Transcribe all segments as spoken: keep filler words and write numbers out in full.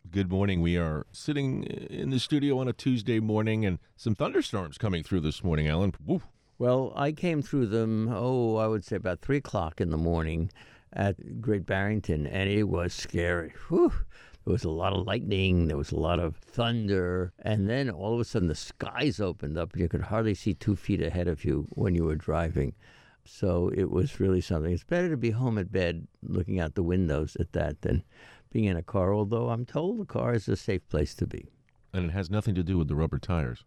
Good morning. We are sitting in the studio on a Tuesday morning and some thunderstorms coming through this morning, Alan. Woo. Well, I came through them, oh, I would say about three o'clock in the morning at Great Barrington, and it was scary. Whew. There was a lot of lightning, there was a lot of thunder, and then all of a sudden the skies opened up and you could hardly see two feet ahead of you when you were driving. So it was really something. It's better to be home at bed looking out the windows at that than being in a car, although I'm told the car is a safe place to be. And it has nothing to do with the rubber tires.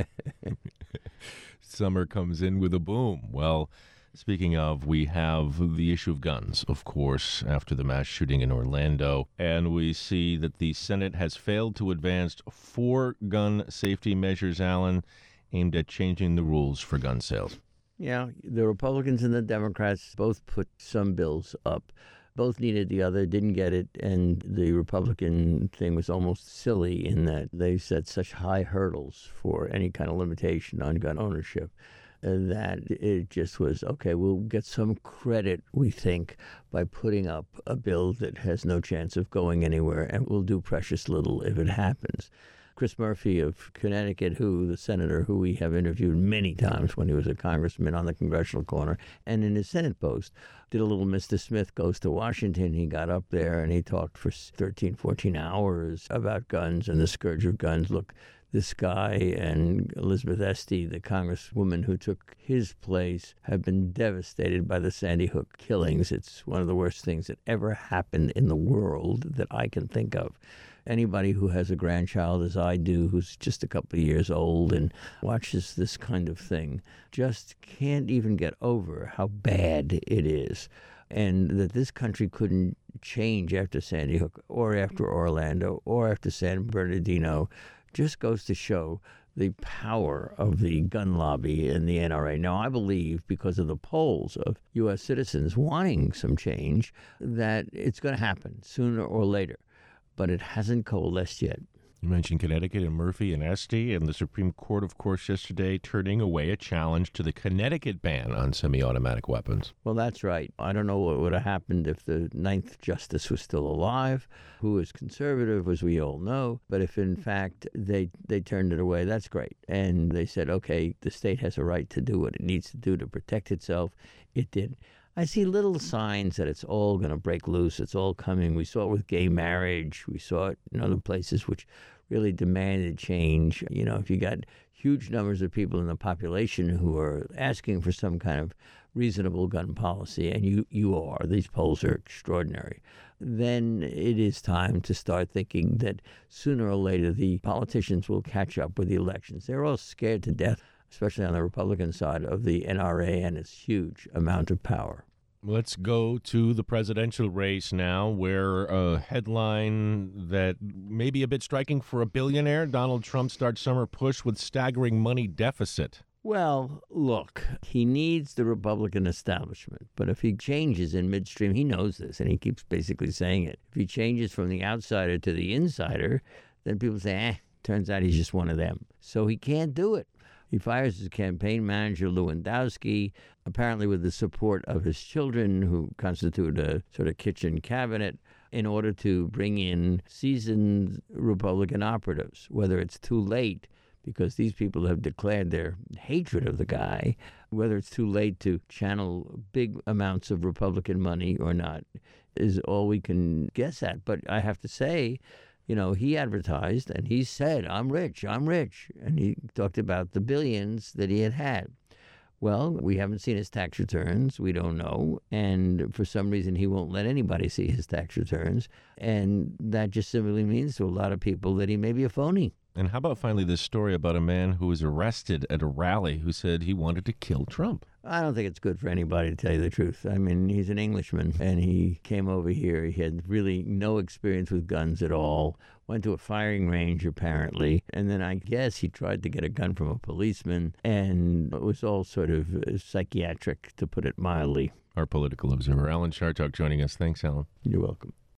Summer comes in with a boom. Well, speaking of, we have the issue of guns, of course, after the mass shooting in Orlando. And we see that the Senate has failed to advance four gun safety measures, Alan, aimed at changing the rules for gun sales. Yeah, the Republicans and the Democrats both put some bills up. Both needed the other, didn't get it, and the Republican thing was almost silly in that they set such high hurdles for any kind of limitation on gun ownership that it just was, okay, we'll get some credit, we think, by putting up a bill that has no chance of going anywhere, and we'll do precious little if it happens. Chris Murphy of Connecticut, who the senator who we have interviewed many times when he was a congressman on the Congressional Corner, and in his Senate post, did a little Mister Smith Goes to Washington. He got up there and he talked for thirteen, fourteen hours about guns and the scourge of guns. Look, this guy and Elizabeth Esty, the congresswoman who took his place, have been devastated by the Sandy Hook killings. It's one of the worst things that ever happened in the world that I can think of. Anybody who has a grandchild, as I do, who's just a couple of years old and watches this kind of thing, just can't even get over how bad it is. And that this country couldn't change after Sandy Hook or after Orlando or after San Bernardino just goes to show the power of the gun lobby and the N R A. Now, I believe, because of the polls of U S citizens wanting some change, that it's going to happen sooner or later. But it hasn't coalesced yet. You mentioned Connecticut and Murphy and Esty, and the Supreme Court, of course, yesterday turning away a challenge to the Connecticut ban on semi-automatic weapons. Well, that's right. I don't know what would have happened if the ninth justice was still alive, who is conservative, as we all know. But if, in fact, they, they turned it away, that's great. And they said, okay, the state has a right to do what it needs to do to protect itself. It did. I see little signs that it's all going to break loose. It's all coming. We saw it with gay marriage. We saw it in other places which really demanded change. You know, if you got huge numbers of people in the population who are asking for some kind of reasonable gun policy, and you, you are, these polls are extraordinary, then it is time to start thinking that sooner or later the politicians will catch up with the elections. They're all scared to death, especially on the Republican side, of the N R A and its huge amount of power. Let's go to the presidential race now, where a headline that may be a bit striking for a billionaire, Donald Trump starts summer push with staggering money deficit. Well, look, he needs the Republican establishment, but if he changes in midstream, he knows this, and he keeps basically saying it. If he changes from the outsider to the insider, then people say, eh, turns out he's just one of them. So he can't do it. He fires his campaign manager, Lewandowski, apparently with the support of his children, who constitute a sort of kitchen cabinet, in order to bring in seasoned Republican operatives. Whether it's too late, because these people have declared their hatred of the guy, whether it's too late to channel big amounts of Republican money or not, is all we can guess at. But I have to say, you know, he advertised and he said, I'm rich, I'm rich. And he talked about the billions that he had had. Well, we haven't seen his tax returns. We don't know. And for some reason, he won't let anybody see his tax returns. And that just simply means to a lot of people that he may be a phony. And how about finally this story about a man who was arrested at a rally who said he wanted to kill Trump? I don't think it's good for anybody, to tell you the truth. I mean, he's an Englishman, and he came over here. He had really no experience with guns at all, went to a firing range, apparently, and then I guess he tried to get a gun from a policeman, and it was all sort of psychiatric, to put it mildly. Our political observer, Alan Chartock, joining us. Thanks, Alan. You're welcome.